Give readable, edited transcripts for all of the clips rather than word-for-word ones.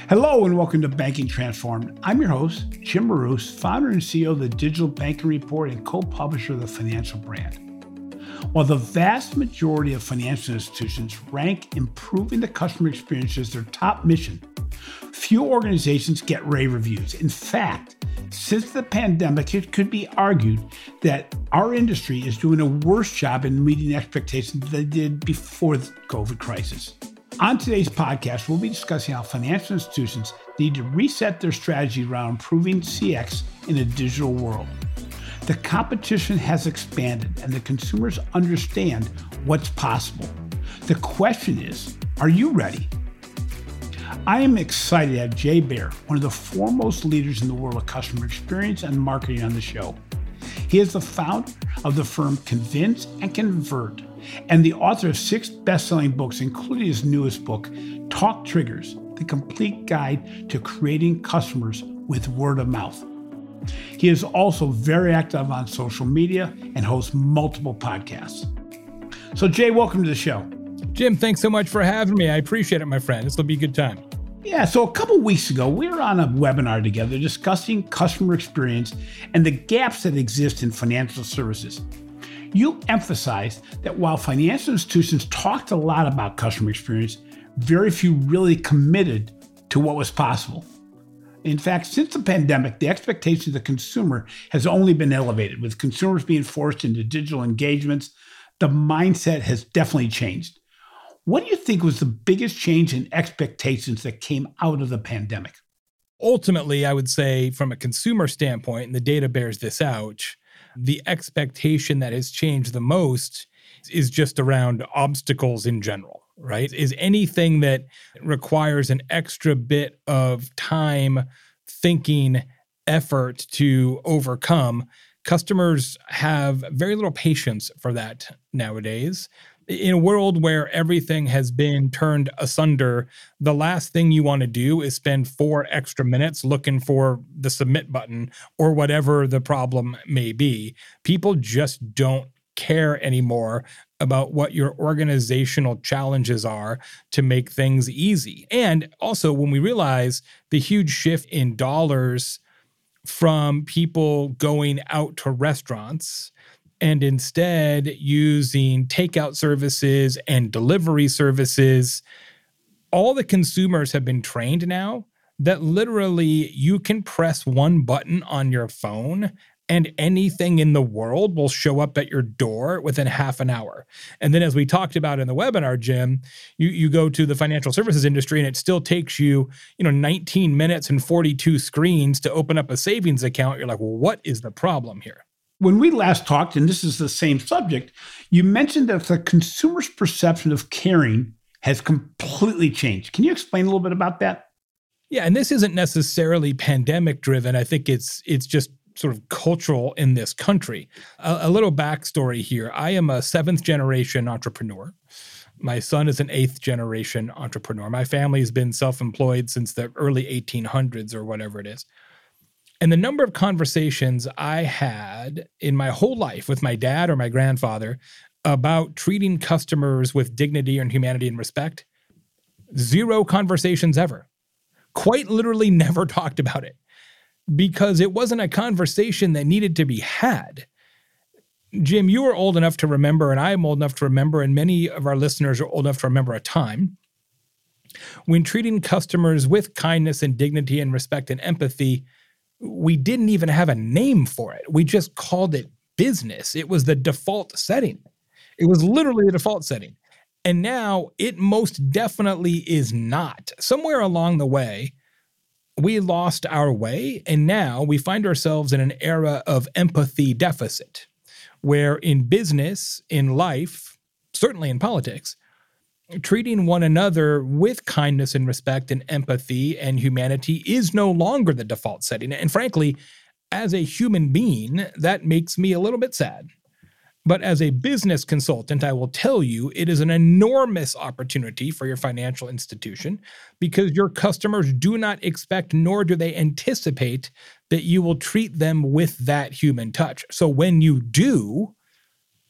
Hello and welcome to Banking Transformed. I'm your host, Jim Marous, founder and CEO of the Digital Banking Report and co-publisher of the Financial Brand. While the vast majority of financial institutions rank improving the customer experience as their top mission, few organizations get rave reviews. In fact, since the pandemic, it could be argued that our industry is doing a worse job in meeting expectations than they did before the COVID crisis. On today's podcast, we'll be discussing how financial institutions need to reset their strategy around improving CX in a digital world. The competition has expanded and the consumers understand what's possible. The question is, are you ready? I am excited to have Jay Baer, one of the foremost leaders in the world of customer experience and marketing, on the show. He is the founder of the firm Convince and Convert, and the author of 6 best-selling books, including his newest book, Talk Triggers, the complete guide to creating customers with word of mouth. He is also very active on social media and hosts multiple podcasts. So Jay, welcome to the show. Jim, thanks so much for having me. I appreciate it, my friend. This will be a good time. Yeah, so a couple weeks ago, we were on a webinar together discussing customer experience and the gaps that exist in financial services. You emphasized that while financial institutions talked a lot about customer experience, very few really committed to what was possible. In fact, since the pandemic, the expectation of the consumer has only been elevated. With consumers being forced into digital engagements, the mindset has definitely changed. What do you think was the biggest change in expectations that came out of the pandemic? Ultimately, I would say from a consumer standpoint, and the data bears this out, the expectation that has changed the most is just around obstacles in general, right? Is anything that requires an extra bit of time, thinking, effort to overcome. Customers have very little patience for that nowadays. In a world where everything has been turned asunder, the last thing you want to do is spend 4 extra minutes looking for the submit button or whatever the problem may be. People just don't care anymore about what your organizational challenges are to make things easy. And also, when we realize the huge shift in dollars from people going out to restaurants and instead using takeout services and delivery services, all the consumers have been trained now that literally you can press one button on your phone and anything in the world will show up at your door within half an hour. And then, as we talked about in the webinar, Jim, you go to the financial services industry and it still takes you, 19 minutes and 42 screens to open up a savings account. You're like, well, what is the problem here? When we last talked, and this is the same subject, you mentioned that the consumer's perception of caring has completely changed. Can you explain a little bit about that? Yeah, and this isn't necessarily pandemic driven. I think it's just sort of cultural in this country. A little backstory here. I am a 7th generation entrepreneur. My son is an 8th generation entrepreneur. My family has been self-employed since the early 1800s or whatever it is. And the number of conversations I had in my whole life with my dad or my grandfather about treating customers with dignity and humanity and respect, 0 conversations ever. Quite literally never talked about it because it wasn't a conversation that needed to be had. Jim, you are old enough to remember, and I am old enough to remember, and many of our listeners are old enough to remember a time when treating customers with kindness and dignity and respect and empathy, we didn't even have a name for it. We just called it business. It was the default setting. It was literally the default setting. And now it most definitely is not. Somewhere along the way, we lost our way, and now we find ourselves in an era of empathy deficit, where in business, in life, certainly in politics, treating one another with kindness and respect and empathy and humanity is no longer the default setting. And frankly, as a human being, that makes me a little bit sad. But as a business consultant, I will tell you it is an enormous opportunity for your financial institution because your customers do not expect nor do they anticipate that you will treat them with that human touch. So when you do,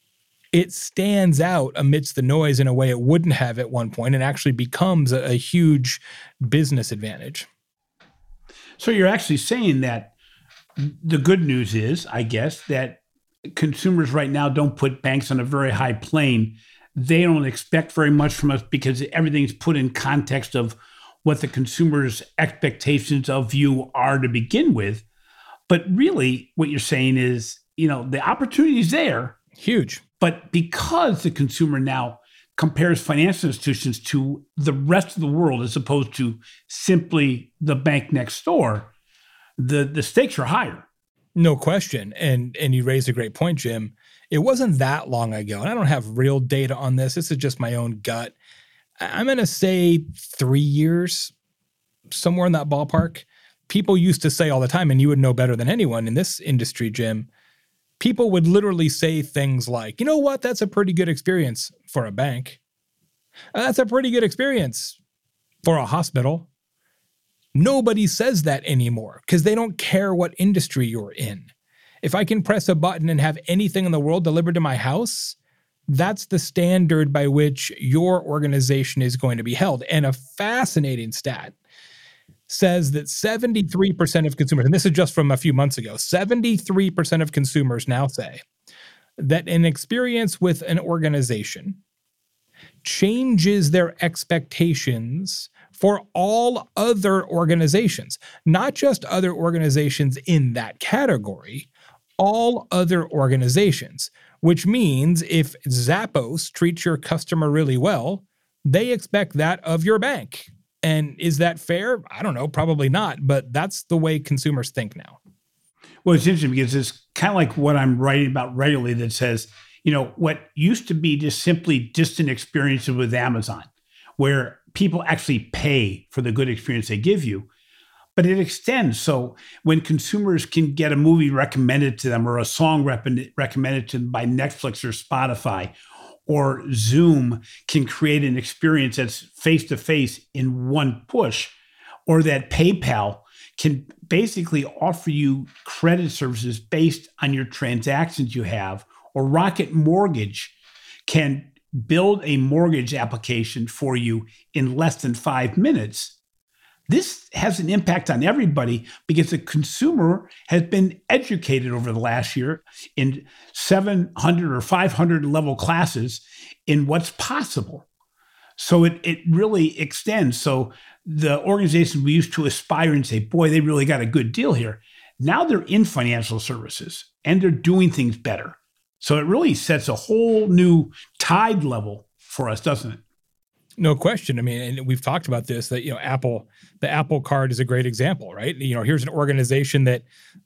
it stands out amidst the noise in a way it wouldn't have at one point and actually becomes a huge business advantage. So you're actually saying that the good news is, I guess, that consumers right now don't put banks on a very high plane. They don't expect very much from us because everything's put in context of what the consumer's expectations of you are to begin with. But really, what you're saying is, the opportunity is there. Huge. But because the consumer now compares financial institutions to the rest of the world as opposed to simply the bank next door, the stakes are higher. No question. And you raised a great point, Jim. It wasn't that long ago, and I don't have real data on this. This is just my own gut. I'm going to say 3 years, somewhere in that ballpark. People used to say all the time, and you would know better than anyone in this industry, Jim, people would literally say things like, you know what, that's a pretty good experience for a bank. That's a pretty good experience for a hospital. Nobody says that anymore because they don't care what industry you're in. If I can press a button and have anything in the world delivered to my house, that's the standard by which your organization is going to be held. And a fascinating stat says that 73% of consumers, and this is just from a few months ago, 73% of consumers now say that an experience with an organization changes their expectations for all other organizations, not just other organizations in that category, all other organizations, which means if Zappos treats your customer really well, they expect that of your bank. And is that fair? I don't know, probably not, but that's the way consumers think now. Well, it's interesting because it's kind of like what I'm writing about regularly that says, what used to be just simply distant experiences with Amazon, where people actually pay for the good experience they give you, but it extends. So when consumers can get a movie recommended to them or a song recommended to them by Netflix or Spotify, or Zoom can create an experience that's face-to-face in one push, or that PayPal can basically offer you credit services based on your transactions you have, or Rocket Mortgage can build a mortgage application for you in less than 5 minutes. This has an impact on everybody because the consumer has been educated over the last year in 700 or 500 level classes in what's possible. So it really extends. So the organizations we used to aspire and say, boy, they really got a good deal here. Now they're in financial services and they're doing things better. So it really sets a whole new tide level for us, doesn't it? No question. I mean, and we've talked about this, that, Apple, the Apple Card is a great example, right? Here's an organization that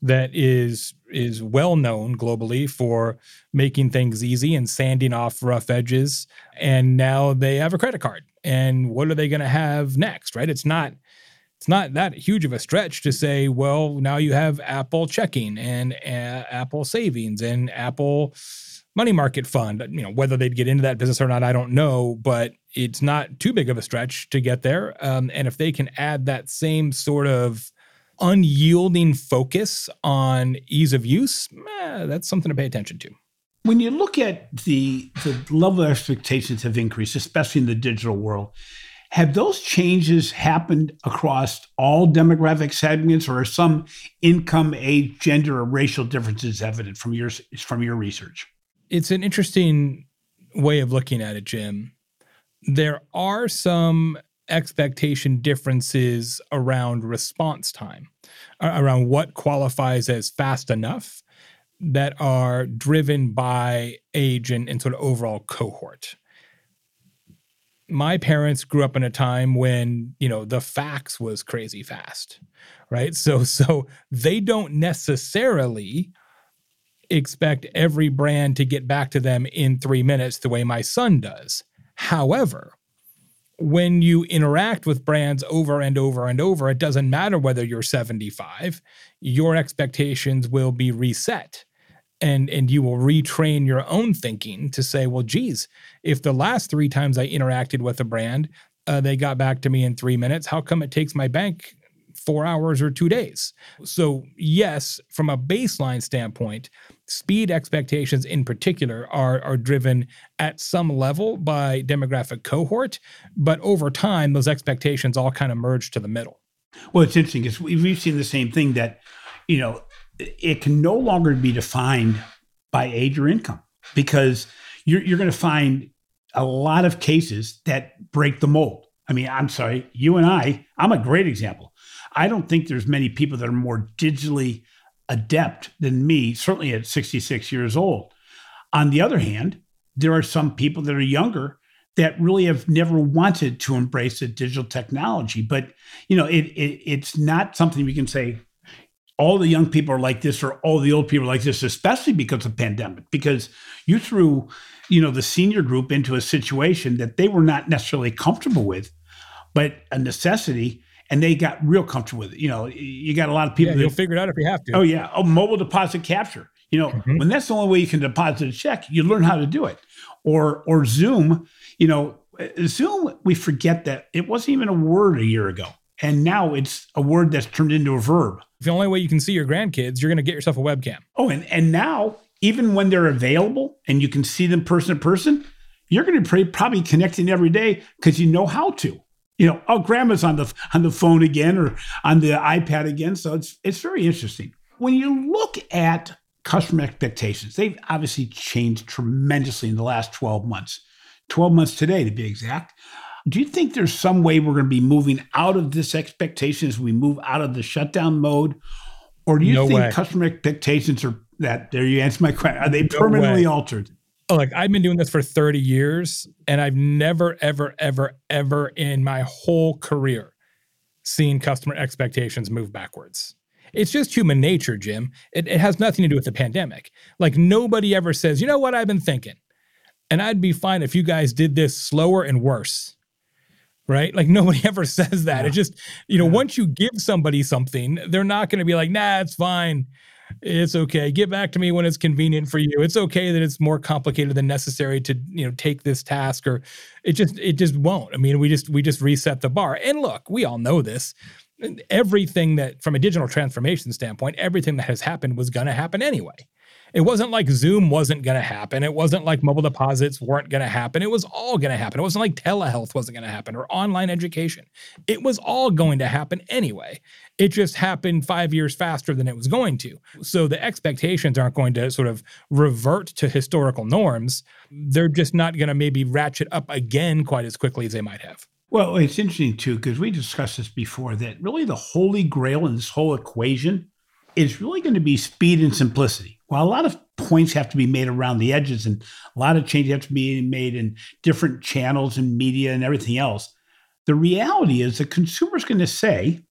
is well known globally for making things easy and sanding off rough edges. And now they have a credit card. And what are they going to have next, right? It's not that huge of a stretch to say, well, now you have Apple Checking and Apple Savings and Apple Money Market Fund. Whether they'd get into that business or not, I don't know, but it's not too big of a stretch to get there. And if they can add that same sort of unyielding focus on ease of use, that's something to pay attention to. When you look at the level of expectations have increased, especially in the digital world, have those changes happened across all demographic segments, or are some income, age, gender, or racial differences evident from your research? It's an interesting way of looking at it, Jim. There are some expectation differences around response time, around what qualifies as fast enough, that are driven by age and sort of overall cohort. My parents grew up in a time when, the fax was crazy fast, right? So they don't necessarily expect every brand to get back to them in 3 minutes the way my son does. However, when you interact with brands over and over and over, it doesn't matter whether you're 75, your expectations will be reset. And you will retrain your own thinking to say, well, geez, if the last 3 times I interacted with a brand, they got back to me in 3 minutes, how come it takes my bank 4 hours or 2 days. So yes, from a baseline standpoint, speed expectations in particular are driven at some level by demographic cohort, but over time, those expectations all kind of merge to the middle. Well, it's interesting because we've seen the same thing that, it can no longer be defined by age or income, because you're going to find a lot of cases that break the mold. I mean, I'm sorry, you and I'm a great example. I don't think there's many people that are more digitally adept than me, certainly at 66 years old. On the other hand, there are some people that are younger that really have never wanted to embrace the digital technology. But, it's not something we can say all the young people are like this or all the old people are like this, especially because of the pandemic, because you threw, the senior group into a situation that they were not necessarily comfortable with, but a necessity, and they got real comfortable with it. You got a lot of people. You'll figure it out if you have to. Oh yeah. Oh, mobile deposit capture. When that's the only way you can deposit a check, you learn how to do it. Or Zoom, Zoom, we forget that it wasn't even a word a year ago. And now it's a word that's turned into a verb. The only way you can see your grandkids, you're going to get yourself a webcam. Oh, and now, even when they're available and you can see them person to person, you're going to be probably connecting every day because you know how to. Grandma's on the phone again or on the iPad again. So it's very interesting. When you look at customer expectations, they've obviously changed tremendously in the last 12 months. 12 months today, to be exact. Do you think there's some way we're going to be moving out of this expectation as we move out of the shutdown mode? Or do you think customer expectations are that, there you answer my question, are they permanently altered? Like, I've been doing this for 30 years, and I've never, ever, ever, ever in my whole career seen customer expectations move backwards. It's just human nature, Jim. It has nothing to do with the pandemic. Like, nobody ever says, you know what I've been thinking? And I'd be fine if you guys did this slower and worse. Right? Like, nobody ever says that. Yeah. It just, once you give somebody something, they're not going to be like, nah, it's fine. It's okay. Get back to me when it's convenient for you. It's okay that it's more complicated than necessary to, take this task, or it just won't. I mean, we just reset the bar. And look, we all know this. Everything that, from a digital transformation standpoint, everything that has happened was going to happen anyway. It wasn't like Zoom wasn't going to happen. It wasn't like mobile deposits weren't going to happen. It was all going to happen. It wasn't like telehealth wasn't going to happen or online education. It was all going to happen anyway. It just happened 5 years faster than it was going to. So the expectations aren't going to sort of revert to historical norms. They're just not going to maybe ratchet up again quite as quickly as they might have. Well, it's interesting too, because we discussed this before, that really the holy grail in this whole equation is really going to be speed and simplicity. While a lot of points have to be made around the edges and a lot of changes have to be made in different channels and media and everything else, the reality is the consumer's going to say,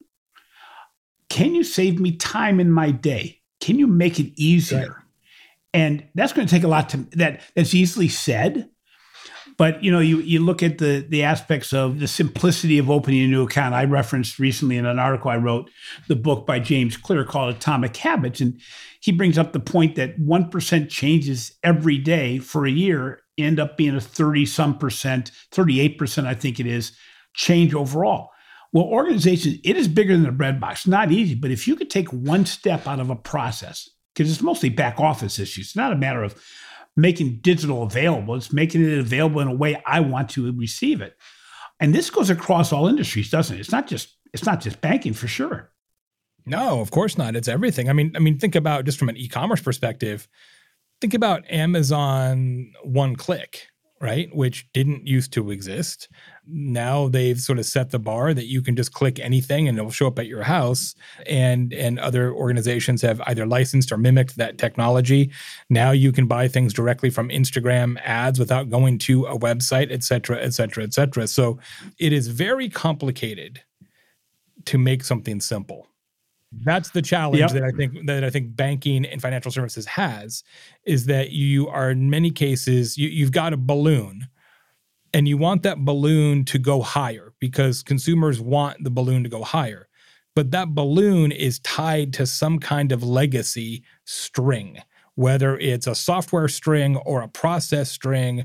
can you save me time in my day? Can you make it easier? Right. And that's going to take a lot that's easily said. But, you look at the aspects of the simplicity of opening a new account. I referenced recently in an article I wrote, the book by James Clear called Atomic Habits. And he brings up the point that 1% changes every day for a year end up being a 30-some%, 38%, I think it is, change overall. Well, organizations, it is bigger than a bread box. Not easy, but if you could take one step out of a process, because it's mostly back office issues, it's not a matter of making digital available. It's making it available in a way I want to receive it. And this goes across all industries, doesn't it? It's not just banking, for sure. No, of course not. It's everything. I mean, think about, just from an e-commerce perspective, think about Amazon One Click, right? Which didn't used to exist. Now they've sort of set the bar that you can just click anything and it'll show up at your house. And other organizations have either licensed or mimicked that technology. Now you can buy things directly from Instagram ads without going to a website, et cetera, et cetera, et cetera. So it is very complicated to make something simple. That's the challenge that I think banking and financial services has, is that you are, in many cases, you've got a balloon and you want that balloon to go higher because consumers want the balloon to go higher. But that balloon is tied to some kind of legacy string, whether it's a software string or a process string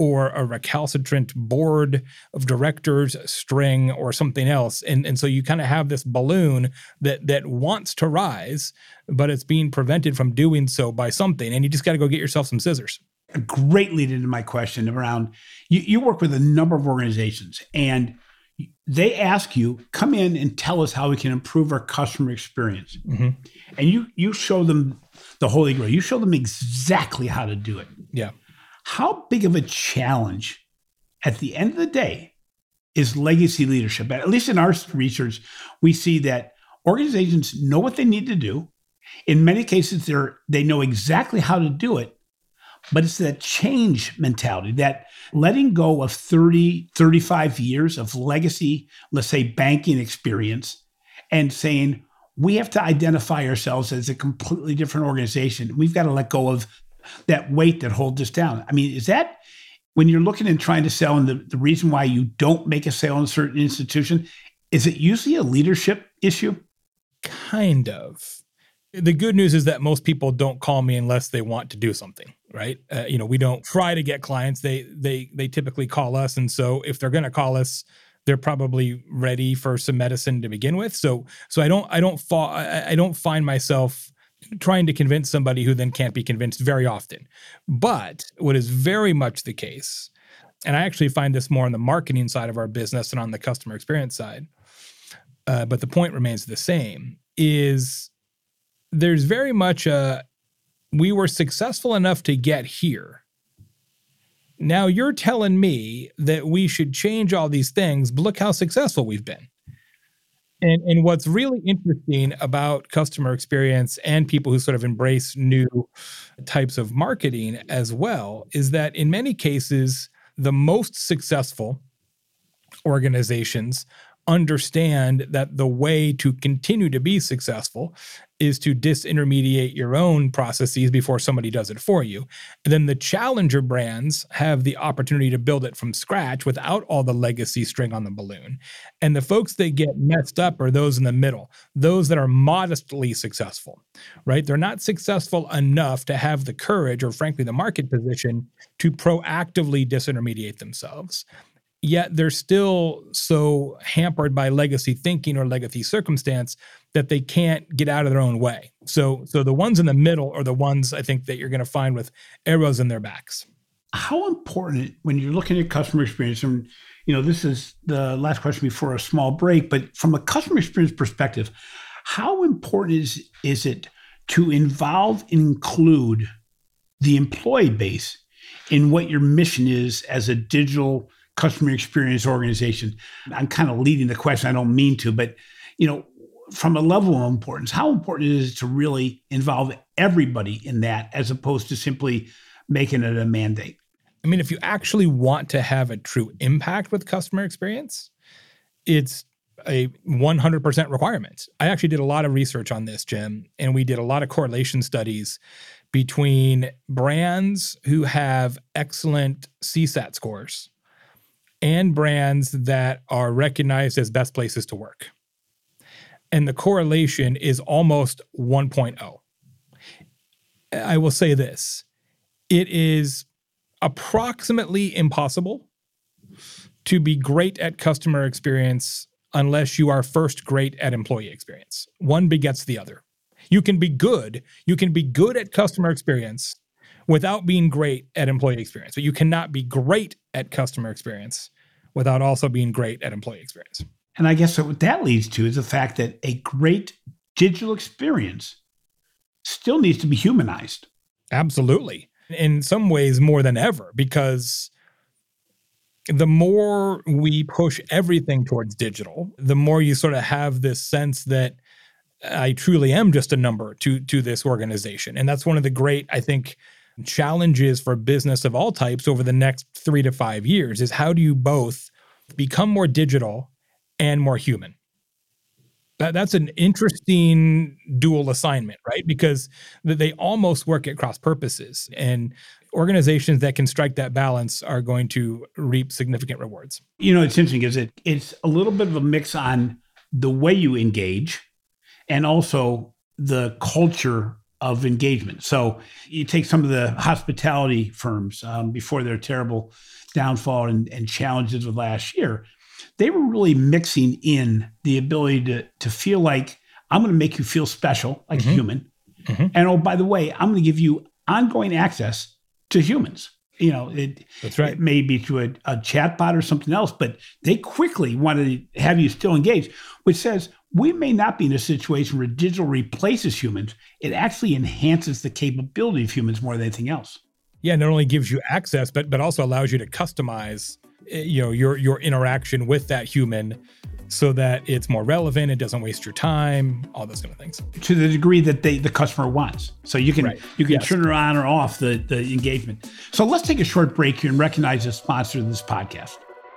or a recalcitrant board of directors string or something else. And so you kind of have this balloon that wants to rise, but it's being prevented from doing so by something. And you just got to go get yourself some scissors. A great lead into my question around, you work with a number of organizations and they ask you, come in and tell us how we can improve our customer experience. Mm-hmm. And you show them the Holy Grail. You show them exactly how to do it. Yeah. How big of a challenge at the end of the day is legacy leadership? At least in our research, we see that organizations know what they need to do. In many cases, they know exactly how to do it. But it's that change mentality, that letting go of 30, 35 years of legacy, let's say banking experience, and saying, we have to identify ourselves as a completely different organization. We've got to let go of that weight that holds us down. I mean, is that when you're looking and trying to sell, and the reason why you don't make a sale in a certain institution, is it usually a leadership issue? Kind of. The good news is that most people don't call me unless they want to do something, right? We don't try to get clients. They typically call us. And so if they're going to call us, they're probably ready for some medicine to begin with. So I don't find myself trying to convince somebody who then can't be convinced very often. But what is very much the case, and I actually find this more on the marketing side of our business than on the customer experience side, but the point remains the same, is there's very much we were successful enough to get here. Now you're telling me that we should change all these things, but look how successful we've been. And what's really interesting about customer experience and people who sort of embrace new types of marketing as well is that in many cases, the most successful organizations understand that the way to continue to be successful is to disintermediate your own processes before somebody does it for you. And then the challenger brands have the opportunity to build it from scratch without all the legacy string on the balloon. And the folks that get messed up are those in the middle, those that are modestly successful, right? They're not successful enough to have the courage or frankly the market position to proactively disintermediate themselves. Yet they're still so hampered by legacy thinking or legacy circumstance that they can't get out of their own way. So the ones in the middle are the ones I think that you're going to find with arrows in their backs. How important when you're looking at customer experience, and this is the last question before a small break, but from a customer experience perspective, how important is it to involve and include the employee base in what your mission is as a digital customer experience organization? I'm kind of leading the question. I don't mean to, but from a level of importance, how important is it to really involve everybody in that as opposed to simply making it a mandate? I mean, if you actually want to have a true impact with customer experience, it's a 100% requirement. I actually did a lot of research on this, Jim, and we did a lot of correlation studies between brands who have excellent CSAT scores and brands that are recognized as best places to work. And the correlation is almost 1.0. I will say this, it is approximately impossible to be great at customer experience unless you are first great at employee experience. One begets the other. You can be good at customer experience without being great at employee experience. But you cannot be great at customer experience without also being great at employee experience. And I guess what that leads to is the fact that a great digital experience still needs to be humanized. Absolutely. In some ways more than ever, because the more we push everything towards digital, the more you sort of have this sense that I truly am just a number to this organization. And that's one of the great, I think, challenges for business of all types over the next 3 to 5 years is how do you both become more digital and more human? That's an interesting dual assignment, right? Because they almost work at cross purposes, and organizations that can strike that balance are going to reap significant rewards. It's interesting is it's a little bit of a mix on the way you engage and also the culture of engagement. So you take some of the hospitality firms before their terrible downfall and challenges of last year, they were really mixing in the ability to feel like I'm going to make you feel special, like a human. And oh, by the way, I'm going to give you ongoing access to humans. That's right. It may be through a chatbot or something else, but they quickly wanted to have you still engaged, which says we may not be in a situation where digital replaces humans. It actually enhances the capability of humans more than anything else. Yeah, not only gives you access, but also allows you to customize, your interaction with that human so that it's more relevant, it doesn't waste your time, all those kind of things. To the degree that the customer wants. So you can turn it on or off the engagement. So let's take a short break here and recognize the sponsor of this podcast.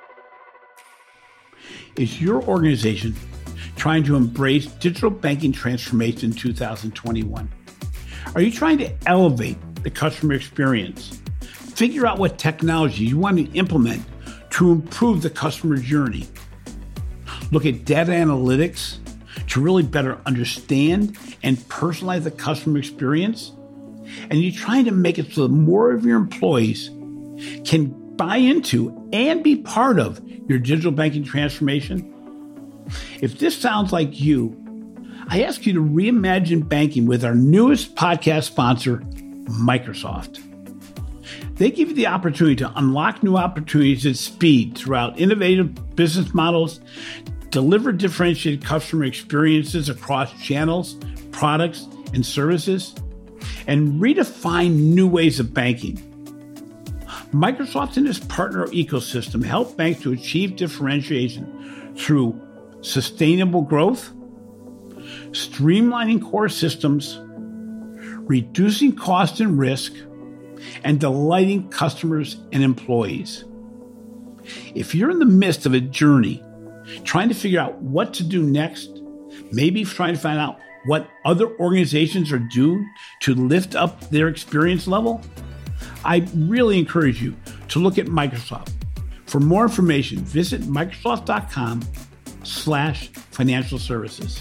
Is your organization trying to embrace digital banking transformation in 2021? Are you trying to elevate the customer experience? Figure out what technology you want to implement to improve the customer journey. Look at data analytics to really better understand and personalize the customer experience. And you're trying to make it so that more of your employees can buy into and be part of your digital banking transformation. If this sounds like you, I ask you to reimagine banking with our newest podcast sponsor, Microsoft. They give you the opportunity to unlock new opportunities at speed throughout innovative business models, deliver differentiated customer experiences across channels, products, and services, and redefine new ways of banking. Microsoft and its partner ecosystem help banks to achieve differentiation through sustainable growth, streamlining core systems, reducing cost and risk, and delighting customers and employees. If you're in the midst of a journey, trying to figure out what to do next, maybe trying to find out what other organizations are doing to lift up their experience level, I really encourage you to look at Microsoft. For more information, visit Microsoft.com/financial services.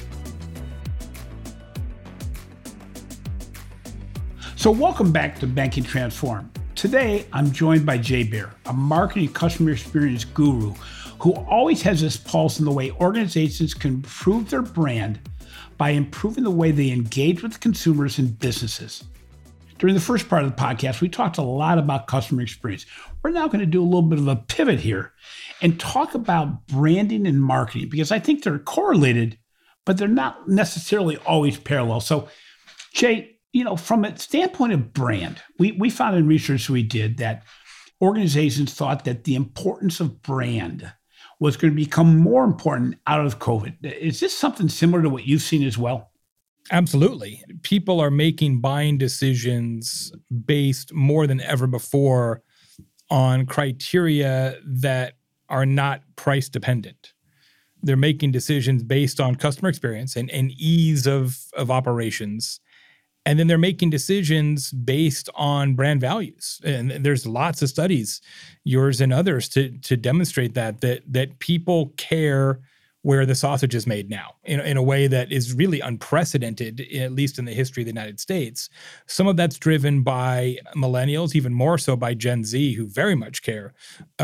So welcome back to Banking Transform. Today, I'm joined by Jay Baer, a marketing customer experience guru who always has his pulse in the way organizations can improve their brand by improving the way they engage with consumers and businesses. During the first part of the podcast, we talked a lot about customer experience. We're now going to do a little bit of a pivot here and talk about branding and marketing, because I think they're correlated, but they're not necessarily always parallel. So, Jay, from a standpoint of brand, we found in research we did that organizations thought that the importance of brand was going to become more important out of COVID. Is this something similar to what you've seen as well? Absolutely. People are making buying decisions based more than ever before on criteria that are not price dependent. They're making decisions based on customer experience and ease of operations. And then they're making decisions based on brand values. And there's lots of studies, yours and others, to demonstrate that people care where the sausage is made now in a way that is really unprecedented, at least in the history of the United States. Some of that's driven by millennials, even more so by Gen Z, who very much care,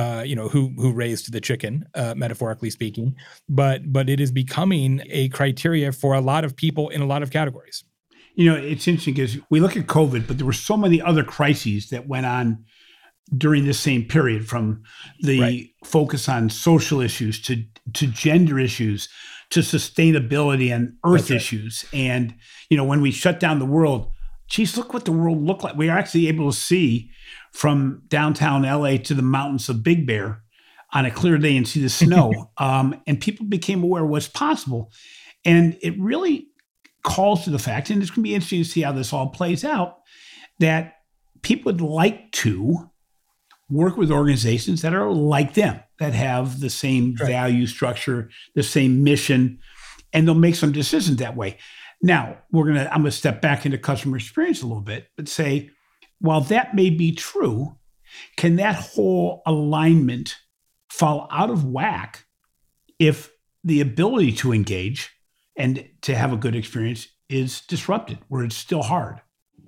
who raised the chicken, metaphorically speaking. But it is becoming a criteria for a lot of people in a lot of categories. It's interesting because we look at COVID, but there were so many other crises that went on during this same period, from the focus on social issues to gender issues to sustainability and earth issues. And, when we shut down the world, geez, look what the world looked like. We are actually able to see from downtown LA to the mountains of Big Bear on a clear day and see the snow. And people became aware of what's possible. And it really calls to the fact, and it's going to be interesting to see how this all plays out, that people would like to work with organizations that are like them, that have the same value structure, the same mission, and they'll make some decisions that way. Now, I'm going to step back into customer experience a little bit, but say, while that may be true, can that whole alignment fall out of whack if the ability to engage and to have a good experience is disrupted, where it's still hard?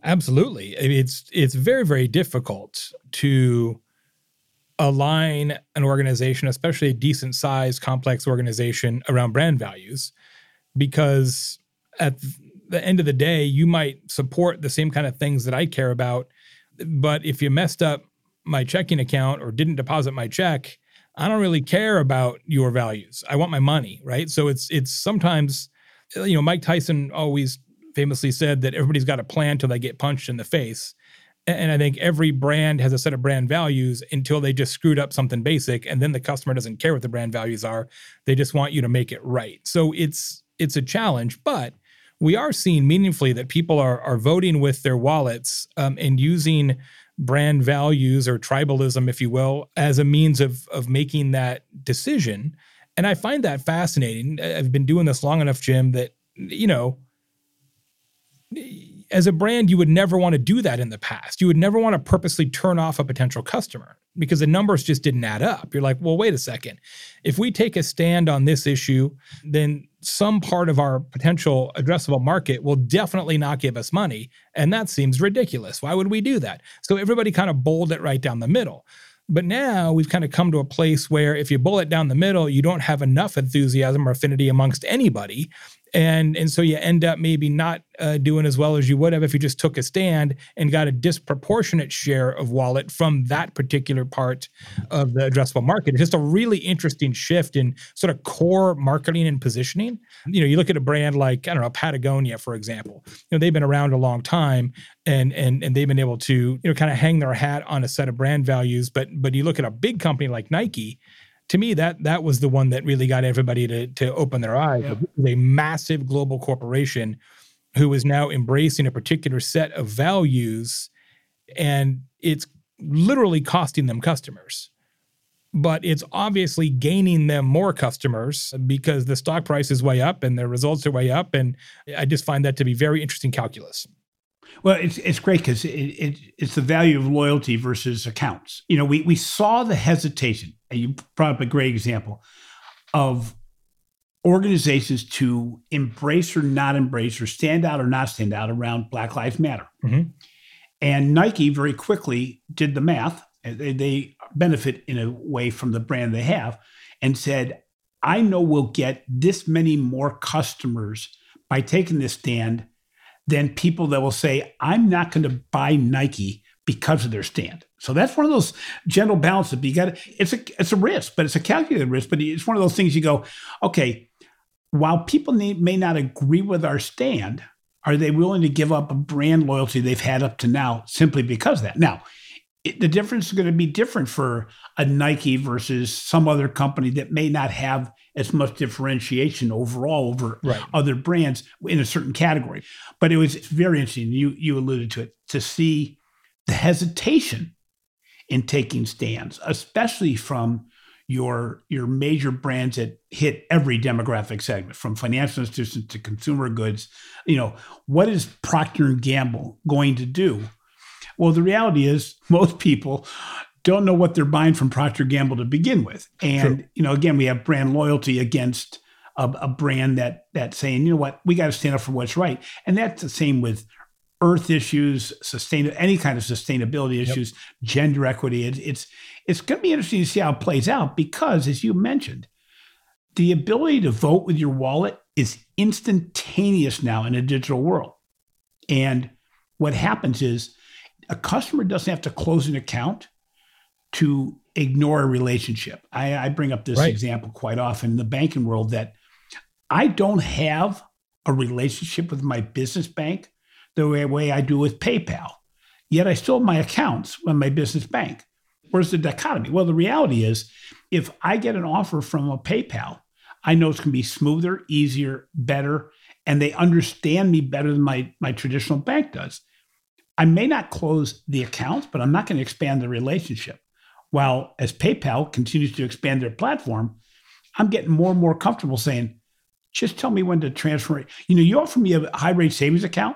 Absolutely. I mean, it's very, very difficult to align an organization, especially a decent sized, complex organization, around brand values, because at the end of the day, you might support the same kind of things that I care about. But if you messed up my checking account or didn't deposit my check, I don't really care about your values. I want my money, right? So it's sometimes, Mike Tyson always famously said that everybody's got a plan till they get punched in the face. And I think every brand has a set of brand values until they just screwed up something basic, and then the customer doesn't care what the brand values are. They just want you to make it right. So it's a challenge, but we are seeing meaningfully that people are voting with their wallets, and using brand values or tribalism, if you will, as a means of making that decision. And I find that fascinating. I've been doing this long enough, Jim, that, as a brand, you would never want to do that in the past. You would never want to purposely turn off a potential customer because the numbers just didn't add up. You're like, well, wait a second. If we take a stand on this issue, then some part of our potential addressable market will definitely not give us money. And that seems ridiculous. Why would we do that? So everybody kind of bowled it right down the middle. But now we've kind of come to a place where if you bowl it down the middle, you don't have enough enthusiasm or affinity amongst anybody. And so you end up maybe not doing as well as you would have if you just took a stand and got a disproportionate share of wallet from that particular part of the addressable market. It's just a really interesting shift in sort of core marketing and positioning. You look at a brand like, I don't know, Patagonia, for example. They've been around a long time and they've been able to, kind of hang their hat on a set of brand values. But you look at a big company like Nike. To me, that was the one that really got everybody to open their eyes. Yeah. A massive global corporation who is now embracing a particular set of values, and it's literally costing them customers. But it's obviously gaining them more customers because the stock price is way up and their results are way up. And I just find that to be very interesting calculus. Well, it's great because it's the value of loyalty versus accounts. We saw the hesitation, and you brought up a great example of organizations to embrace or not embrace or stand out or not stand out around Black Lives Matter. Mm-hmm. And Nike very quickly did the math. They benefit in a way from the brand they have and said, I know we'll get this many more customers by taking this stand than people that will say, I'm not going to buy Nike because of their stand. So that's one of those general balances. You got it's a risk, but it's a calculated risk. But it's one of those things you go, okay, while people may not agree with our stand, are they willing to give up a brand loyalty they've had up to now simply because of that? Now, the difference is going to be different for a Nike versus some other company that may not have as much differentiation overall over other brands in a certain category. But it's very interesting. You alluded to it, to see the hesitation in taking stands, especially from your major brands that hit every demographic segment, from financial institutions to consumer goods. What is Procter & Gamble going to do? Well, the reality is most people don't know what they're buying from Procter & Gamble to begin with. And, again, we have brand loyalty against a brand that's saying, you know what, we got to stand up for what's right. And that's the same with earth issues, any kind of sustainability issues, gender equity. It's going to be interesting to see how it plays out because, as you mentioned, the ability to vote with your wallet is instantaneous now in a digital world. And what happens is a customer doesn't have to close an account to ignore a relationship. I bring up this example quite often in the banking world that I don't have a relationship with my business bank the way I do with PayPal, yet I still have my accounts with my business bank. Where's the dichotomy? Well, the reality is if I get an offer from a PayPal, I know it's going to be smoother, easier, better, and they understand me better than my traditional bank does. I may not close the accounts, but I'm not going to expand the relationship. While as PayPal continues to expand their platform, I'm getting more and more comfortable saying, just tell me when to transfer it. You offer me a high rate savings account,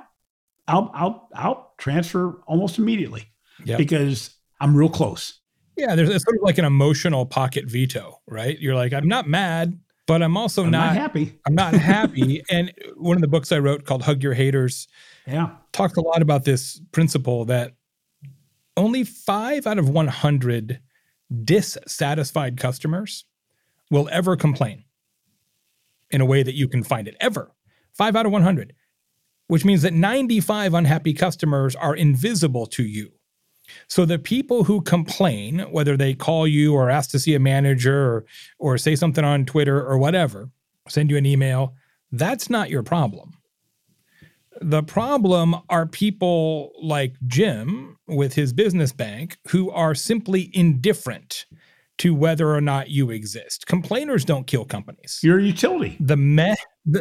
I'll transfer almost immediately because I'm real close. Yeah, there's sort of like an emotional pocket veto, right? You're like, I'm not mad. But I'm also I'm not happy. I'm not happy. And one of the books I wrote called Hug Your Haters talked a lot about this principle that only 5 out of 100 dissatisfied customers will ever complain in a way that you can find it, ever. 5 out of 100, which means that 95 unhappy customers are invisible to you. So the people who complain, whether they call you or ask to see a manager or say something on Twitter or whatever, send you an email, that's not your problem. The problem are people like Jim with his business bank who are simply indifferent to whether or not you exist. Complainers don't kill companies. You're a utility. The meh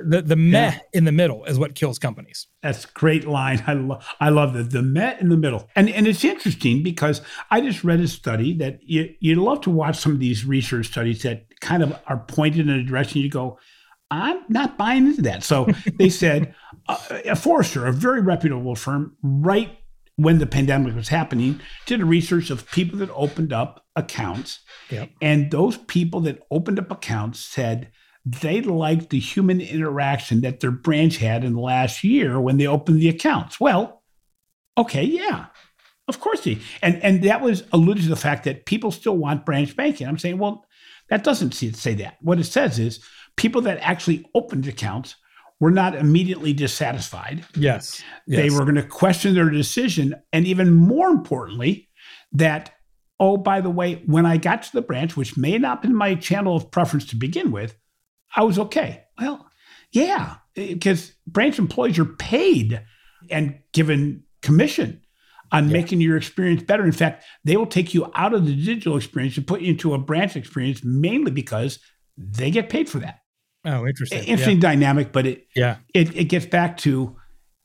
in the middle is what kills companies. That's a great line. I love that. The meh in the middle. And it's interesting because I just read a study that you love to watch some of these research studies that kind of are pointed in a direction you go, I'm not buying into that. So they said, Forrester, a very reputable firm, right when the pandemic was happening, did a research of people that opened up accounts. Yep. And those people that opened up accounts said they liked the human interaction that their branch had in the last year when they opened the accounts. Well, okay, yeah, of course. And that was alluded to the fact that people still want branch banking. I'm saying, well, that doesn't say that. What it says is people that actually opened accounts were not immediately dissatisfied. Yes. They were going to question their decision. And even more importantly, that, oh, by the way, when I got to the branch, which may not have been my channel of preference to begin with, I was okay. Well, yeah, because branch employees are paid and given commission on making your experience better. In fact, they will take you out of the digital experience and put you into a branch experience mainly because they get paid for that. Oh, interesting. Interesting dynamic, but it gets back to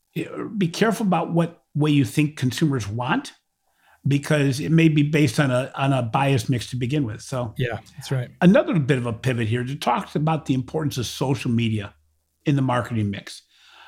be careful about what way you think consumers want, because it may be based on a bias mix to begin with. So yeah, that's right. Another bit of a pivot here to talk about the importance of social media in the marketing mix.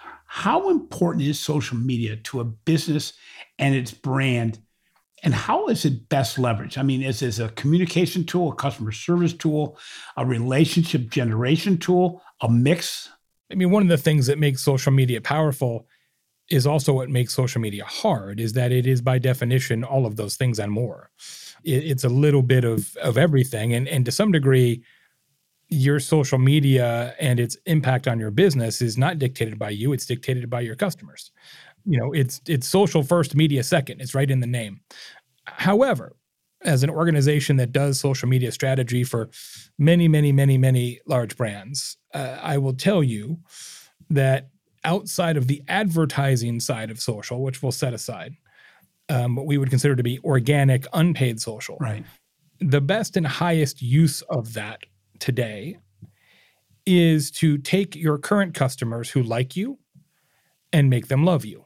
How important is social media to a business and its brand, and how is it best leveraged? I mean, is it a communication tool, a customer service tool, a relationship generation tool, a mix? I mean, one of the things that makes social media powerful is also what makes social media hard, is that it is by definition all of those things and more. It's a little bit of everything. And to some degree, your social media and its impact on your business is not dictated by you, it's dictated by your customers. You know, it's social first, media second. It's right in the name. However, as an organization that does social media strategy for many, many, many, many large brands, I will tell you that outside of the advertising side of social, which we'll set aside, what we would consider to be organic, unpaid social, right? The best and highest use of that today is to take your current customers who like you and make them love you.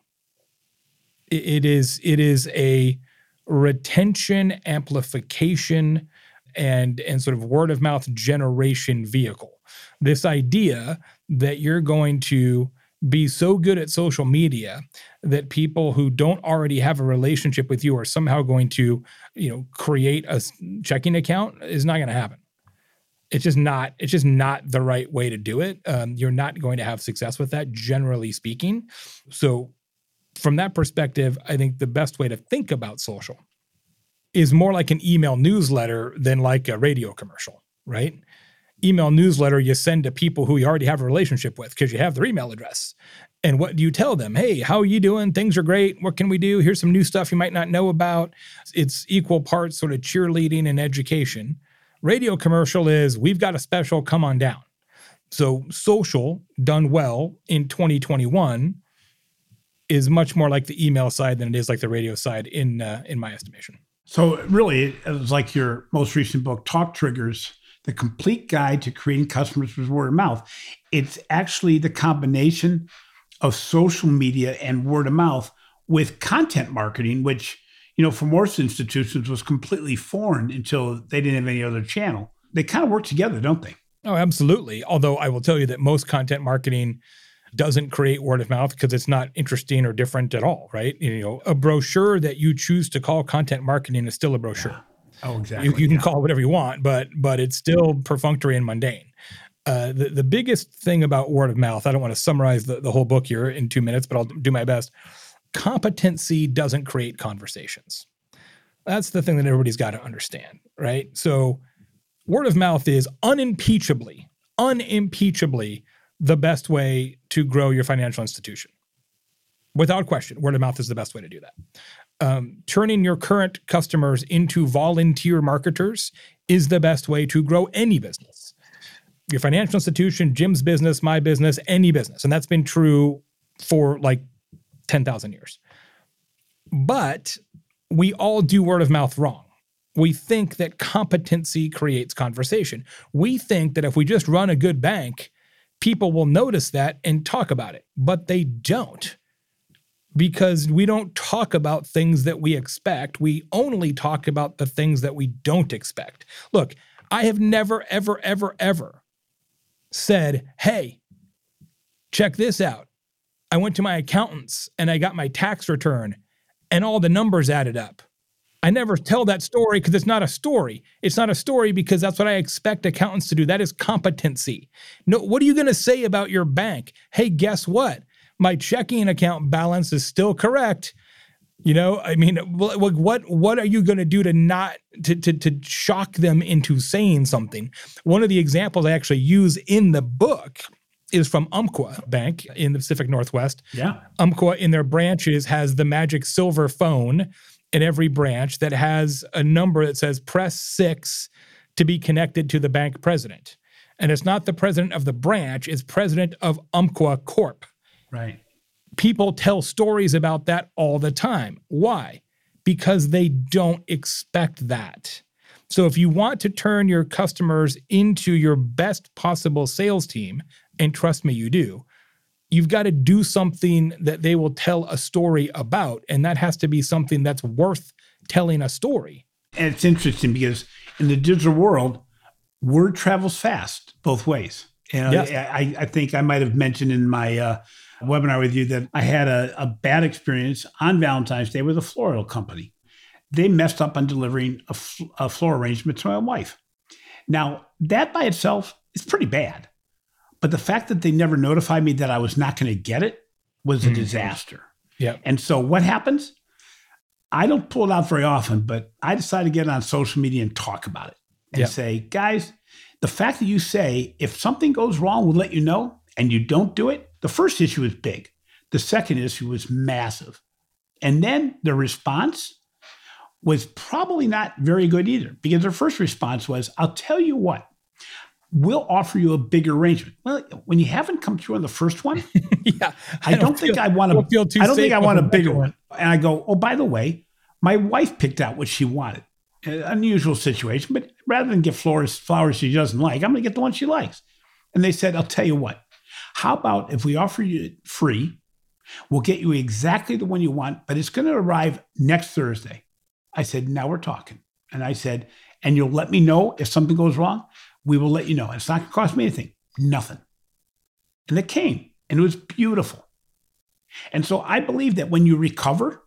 It is a retention, amplification, and sort of word of mouth generation vehicle. This idea that you're going to be so good at social media that people who don't already have a relationship with you are somehow going to, create a checking account is not going to happen. It's just not the right way to do it. You're not going to have success with that, generally speaking. So from that perspective, I think the best way to think about social is more like an email newsletter than like a radio commercial, right? Email newsletter you send to people who you already have a relationship with because you have their email address. And what do you tell them? Hey, how are you doing? Things are great. What can we do? Here's some new stuff you might not know about. It's equal parts sort of cheerleading and education. Radio commercial is, we've got a special, come on down. So social done well in 2021 is much more like the email side than it is like the radio side in my estimation. So really, it was like your most recent book, Talk Triggers, the complete guide to creating customers with word of mouth. It's actually the combination of social media and word of mouth with content marketing, which, for most institutions was completely foreign until they didn't have any other channel. They kind of work together, don't they? Oh, absolutely. Although I will tell you that most content marketing doesn't create word of mouth because it's not interesting or different at all, right? A brochure that you choose to call content marketing is still a brochure. Yeah. Oh, exactly. You can call it whatever you want, but it's still perfunctory and mundane. The biggest thing about word of mouth, I don't want to summarize the whole book here in 2 minutes, but I'll do my best. Competency doesn't create conversations. That's the thing that everybody's got to understand, right? So word of mouth is unimpeachably the best way to grow your financial institution. Without question, word of mouth is the best way to do that. Turning your current customers into volunteer marketers is the best way to grow any business. Your financial institution, Jim's business, my business, any business. And that's been true for like 10,000 years. But we all do word of mouth wrong. We think that competency creates conversation. We think that if we just run a good bank, people will notice that and talk about it. But they don't. Because we don't talk about things that we expect. We only talk about the things that we don't expect. Look, I have never, ever, ever, ever said, hey, check this out. I went to my accountant's and I got my tax return and all the numbers added up. I never tell that story because it's not a story. It's not a story because that's what I expect accountants to do. That is competency. No, what are you going to say about your bank? Hey, guess what? My checking account balance is still correct. You know, I mean, what are you going to do to not to shock them into saying something? One of the examples I actually use in the book is from Umpqua Bank in the Pacific Northwest. Yeah. Umpqua in their branches has the magic silver phone in every branch that has a number that says press 6 to be connected to the bank president. And it's not the president of the branch, it's president of Umpqua Corp. Right. People tell stories about that all the time. Why? Because they don't expect that. So if you want to turn your customers into your best possible sales team, and trust me, you do, you've got to do something that they will tell a story about, and that has to be something that's worth telling a story. And it's interesting because in the digital world, word travels fast both ways. And Yes. I think I might have mentioned in my webinar with you that I had a bad experience on Valentine's Day with a floral company. They messed up on delivering a floral arrangement to my wife. Now, that by itself is pretty bad. But the fact that they never notified me that I was not going to get it was a disaster. Yeah. And so what happens? I don't pull it out very often, but I decided to get on social media and talk about it and say, guys, the fact that you say, if something goes wrong, we'll let you know, and you don't do it. The first issue is big. The second issue was massive. And then the response was probably not very good either, because their first response was, I'll tell you what, we'll offer you a bigger arrangement. Well, when you haven't come through on the first one, I don't think I want a bigger one. And I go, oh, by the way, my wife picked out what she wanted. An unusual situation, but rather than get flowers she doesn't like, I'm going to get the one she likes. And they said, I'll tell you what, how about if we offer you it free, we'll get you exactly the one you want, but it's going to arrive next Thursday. I said, now we're talking. And I said, and you'll let me know if something goes wrong. We will let you know. And it's not going to cost me anything. Nothing. And it came. And it was beautiful. And so I believe that when you recover,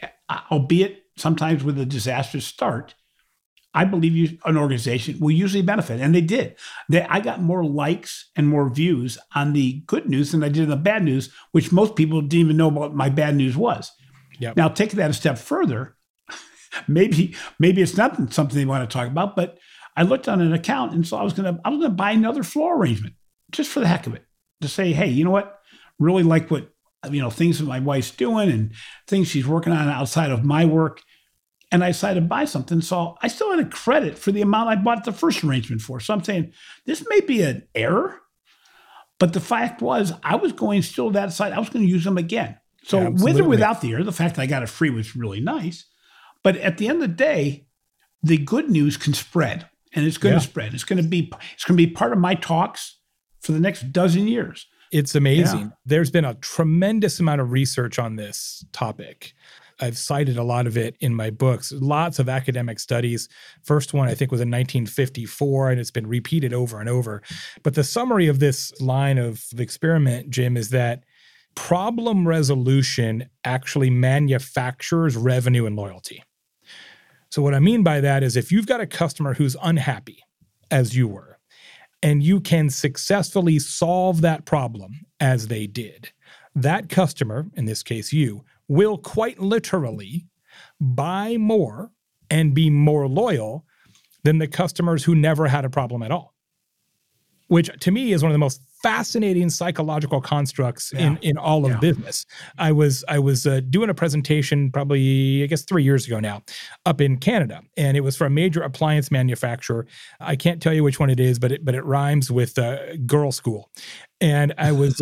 albeit sometimes with a disastrous start, I believe an organization will usually benefit. And they did. I got more likes and more views on the good news than I did on the bad news, which most people didn't even know what my bad news was. Yep. Now, taking that a step further, maybe it's not something they want to talk about, but I looked on an account and so I was gonna buy another floral arrangement just for the heck of it, to say, hey, you know what? Really like what things that my wife's doing and things she's working on outside of my work. And I decided to buy something. So I still had a credit for the amount I bought the first arrangement for. So I'm saying this may be an error, but the fact was I was going still that side. I was going to use them again. So with or without the error, the fact that I got it free was really nice. But at the end of the day, the good news can spread, and it's going to spread. It's going to be part of my talks for the next dozen years. It's amazing. Yeah. There's been a tremendous amount of research on this topic. I've cited a lot of it in my books, lots of academic studies. First one, I think, was in 1954, and it's been repeated over and over. But the summary of this line of experiment, Jim, is that problem resolution actually manufactures revenue and loyalty. So what I mean by that is if you've got a customer who's unhappy, as you were, and you can successfully solve that problem as they did, that customer, in this case you, will quite literally buy more and be more loyal than the customers who never had a problem at all, which to me is one of the most fascinating psychological constructs in all of business. I was doing a presentation probably, I guess, 3 years ago now up in Canada, and it was for a major appliance manufacturer. I can't tell you which one it is, but it rhymes with girl school. And I was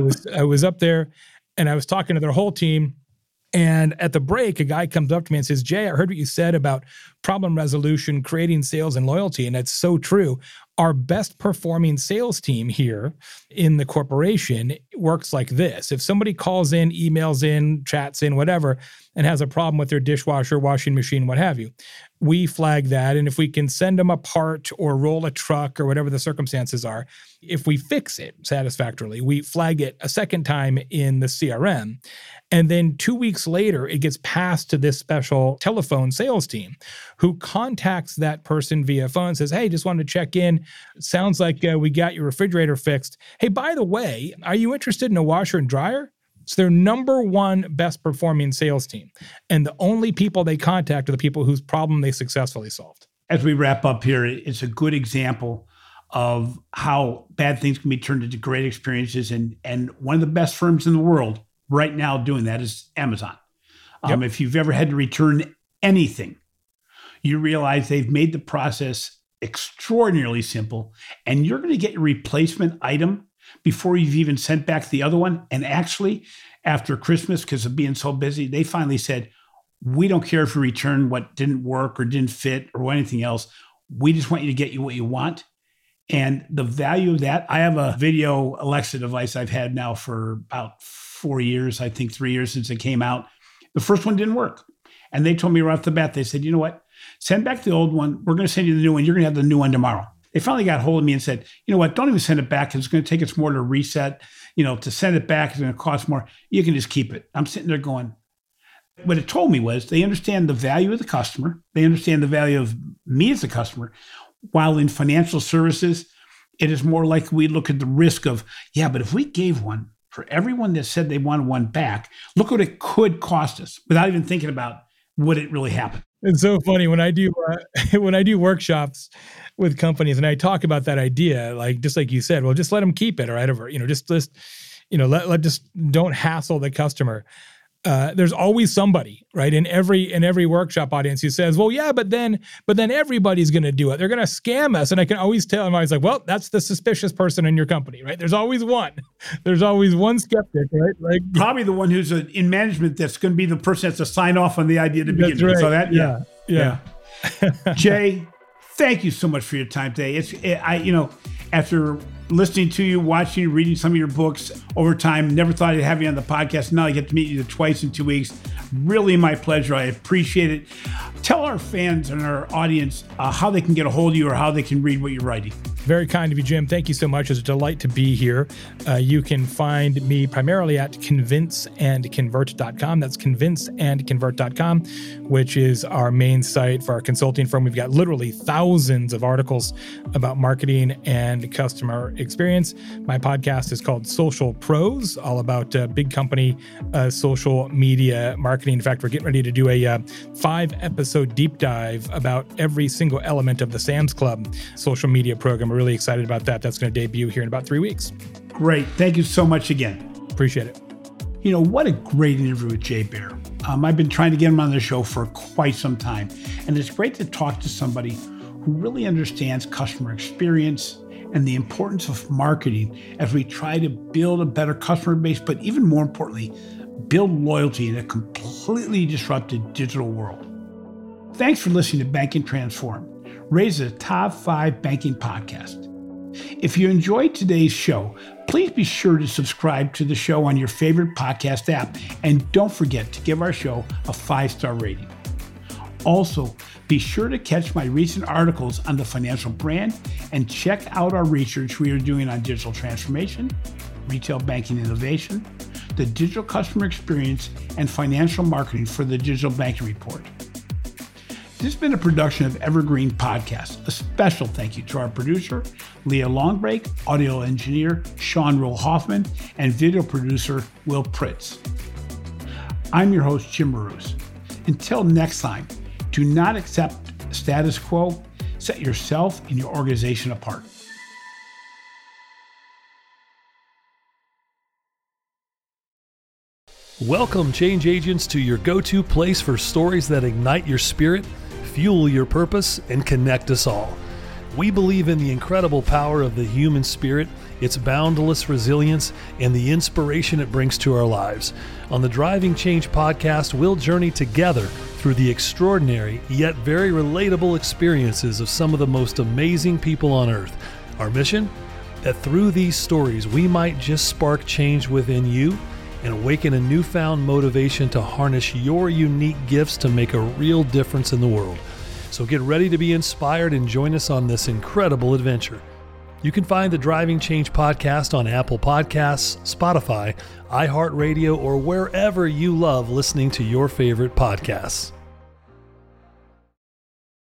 up there, and I was talking to their whole team. And at the break, a guy comes up to me and says, "Jay, I heard what you said about problem resolution, creating sales and loyalty, and that's so true. Our best performing sales team here in the corporation works like this. If somebody calls in, emails in, chats in, whatever, and has a problem with their dishwasher, washing machine, what have you, we flag that. And if we can send them a part or roll a truck or whatever the circumstances are, if we fix it satisfactorily, we flag it a second time in the CRM. And then 2 weeks later, it gets passed to this special telephone sales team who contacts that person via phone and says, hey, just wanted to check in. Sounds like we got your refrigerator fixed. Hey, by the way, are you interested in a washer and dryer? It's their number one best performing sales team. And the only people they contact are the people whose problem they successfully solved. As we wrap up here, it's a good example of how bad things can be turned into great experiences. And one of the best firms in the world right now doing that is Amazon. If you've ever had to return anything, you realize they've made the process extraordinarily simple, and you're going to get your replacement item before you've even sent back the other one. And actually, after Christmas, because of being so busy, they finally said, we don't care if you return what didn't work or didn't fit or anything else. We just want you to get you what you want. And the value of that, I have a video Alexa device I've had now for about 4 years, I think 3 years since it came out. The first one didn't work. And they told me right off the bat, they said, you know what? Send back the old one. We're going to send you the new one. You're going to have the new one tomorrow. They finally got hold of me and said, you know what? Don't even send it back, because it's going to take us more to reset. To send it back is going to cost more. You can just keep it. I'm sitting there going, what it told me was they understand the value of the customer. They understand the value of me as a customer. While in financial services, it is more like we look at the risk of, but if we gave one for everyone that said they wanted one back, look what it could cost us, without even thinking about would it really happen. It's so funny when I do workshops with companies and I talk about that idea, just like you said, well, just let them keep it, or whatever, just don't hassle the customer. There's always somebody, right, in every workshop audience who says, well, yeah, but then everybody's going to do it. They're going to scam us. And I can always tell them, I was like, well, that's the suspicious person in your company, right? There's always one. There's always one skeptic, right? Probably the one who's in management that's going to be the person that's to sign off on the idea to begin with. Right. So that, yeah. Jay, thank you so much for your time today. After listening to you, watching you, reading some of your books over time, never thought I'd have you on the podcast. Now I get to meet you twice in 2 weeks. Really my pleasure. I appreciate it. Tell our fans and our audience how they can get a hold of you or how they can read what you're writing. Very kind of you, Jim. Thank you so much. It's a delight to be here. You can find me primarily at convinceandconvert.com. That's convinceandconvert.com, which is our main site for our consulting firm. We've got literally thousands of articles about marketing and customer experience. My podcast is called Social Pros, all about big company social media marketing. In fact, we're getting ready to do a 5-episode deep dive about every single element of the Sam's Club social media program. We're really excited about that. That's going to debut here in about 3 weeks. Great. Thank you so much again. Appreciate it. What a great interview with Jay Baer. I've been trying to get him on the show for quite some time, and it's great to talk to somebody who really understands customer experience and the importance of marketing as we try to build a better customer base, but even more importantly, build loyalty in a completely disrupted digital world. Thanks for listening to Banking Transform, rated as a top 5 banking podcast. If you enjoyed today's show, please be sure to subscribe to the show on your favorite podcast app, and don't forget to give our show a 5-star rating. Also, be sure to catch my recent articles on the financial brand and check out our research we are doing on digital transformation, retail banking innovation, the digital customer experience, and financial marketing for the Digital Banking Report. This has been a production of Evergreen Podcast. A special thank you to our producer, Leah Longbreak, audio engineer, Sean Roll Hoffman, and video producer, Will Pritz. I'm your host, Jim Marous. Until next time, do not accept status quo. Set yourself and your organization apart. Welcome, change agents, to your go-to place for stories that ignite your spirit, fuel your purpose, and connect us all. We believe in the incredible power of the human spirit, its boundless resilience, and the inspiration it brings to our lives. On the Driving Change podcast, we'll journey together through the extraordinary yet very relatable experiences of some of the most amazing people on earth. Our mission? That through these stories, we might just spark change within you and awaken a newfound motivation to harness your unique gifts to make a real difference in the world. So get ready to be inspired and join us on this incredible adventure. You can find the Driving Change podcast on Apple Podcasts, Spotify, iHeartRadio, or wherever you love listening to your favorite podcasts.